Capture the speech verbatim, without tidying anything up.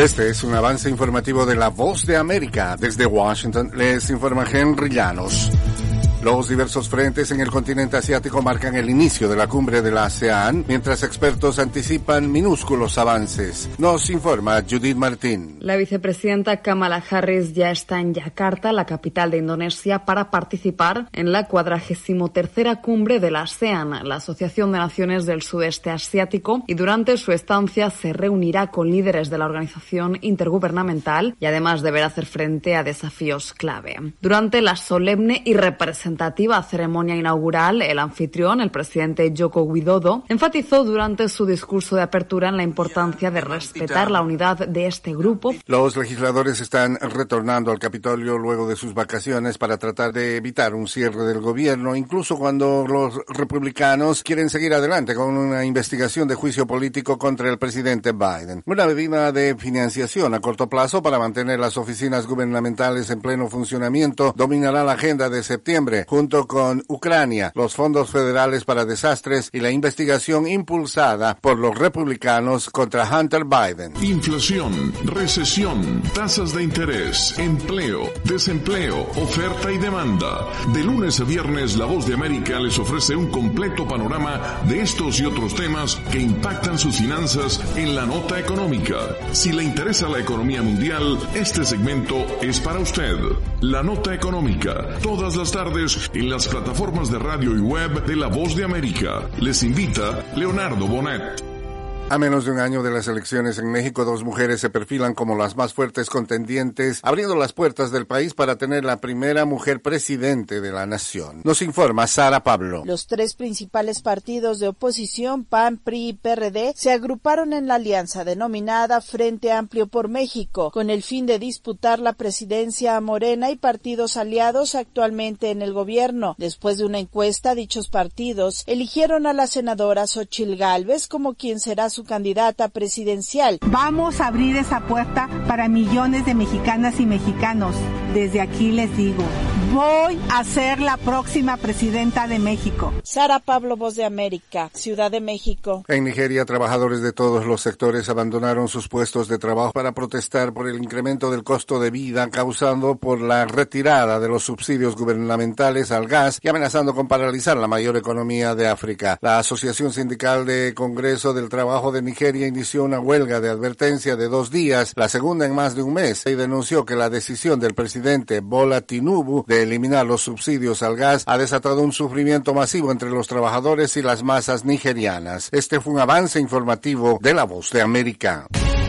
Este es un avance informativo de La Voz de América. Desde Washington les informa Henry Llanos. Los diversos frentes en el continente asiático marcan el inicio de la cumbre de la ASEAN, mientras expertos anticipan minúsculos avances. Nos informa Judith Martín. La vicepresidenta Kamala Harris ya está en Yakarta, la capital de Indonesia, para participar en la cuadragésimo tercera cumbre de la ASEAN, la Asociación de Naciones del Sudeste Asiático, y durante su estancia se reunirá con líderes de la organización intergubernamental y además deberá hacer frente a desafíos clave. Durante la solemne y representativa ceremonia inaugural, el anfitrión, el presidente Joko Widodo, enfatizó durante su discurso de apertura en la importancia de respetar la unidad de este grupo. Los legisladores están retornando al Capitolio luego de sus vacaciones para tratar de evitar un cierre del gobierno, incluso cuando los republicanos quieren seguir adelante con una investigación de juicio político contra el presidente Biden. Una medida de financiación a corto plazo para mantener las oficinas gubernamentales en pleno funcionamiento dominará la agenda de septiembre, junto con Ucrania, los fondos federales para desastres y la investigación impulsada por los republicanos contra Hunter Biden. Inflación, recesión, tasas de interés, empleo, desempleo, oferta y demanda. De lunes a viernes, La Voz de América les ofrece un completo panorama de estos y otros temas que impactan sus finanzas en la nota económica. Si le interesa la economía mundial, este segmento es para usted. La nota económica, todas las tardes en las plataformas de radio y web de La Voz de América. Les invita Leonardo Bonet. A menos de un año de las elecciones en México, dos mujeres se perfilan como las más fuertes contendientes, abriendo las puertas del país para tener la primera mujer presidente de la nación. Nos informa Sara Pablo. Los tres principales partidos de oposición, P A N, P R I y P R D, se agruparon en la alianza denominada Frente Amplio por México, con el fin de disputar la presidencia a Morena y partidos aliados actualmente en el gobierno. Después de una encuesta, dichos partidos eligieron a la senadora Xóchitl Gálvez como quien será su candidata presidencial. Vamos a abrir esa puerta para millones de mexicanas y mexicanos. Desde aquí les digo, voy a ser la próxima presidenta de México. Sara Pablo, Voz de América, Ciudad de México. En Nigeria, trabajadores de todos los sectores abandonaron sus puestos de trabajo para protestar por el incremento del costo de vida causado por la retirada de los subsidios gubernamentales al gas y amenazando con paralizar la mayor economía de África. La Asociación Sindical de Congreso del Trabajo de Nigeria inició una huelga de advertencia de dos días, la segunda en más de un mes, y denunció que la decisión del presidente Bola Tinubu de eliminar los subsidios al gas ha desatado un sufrimiento masivo entre los trabajadores y las masas nigerianas. Este fue un avance informativo de La Voz de América.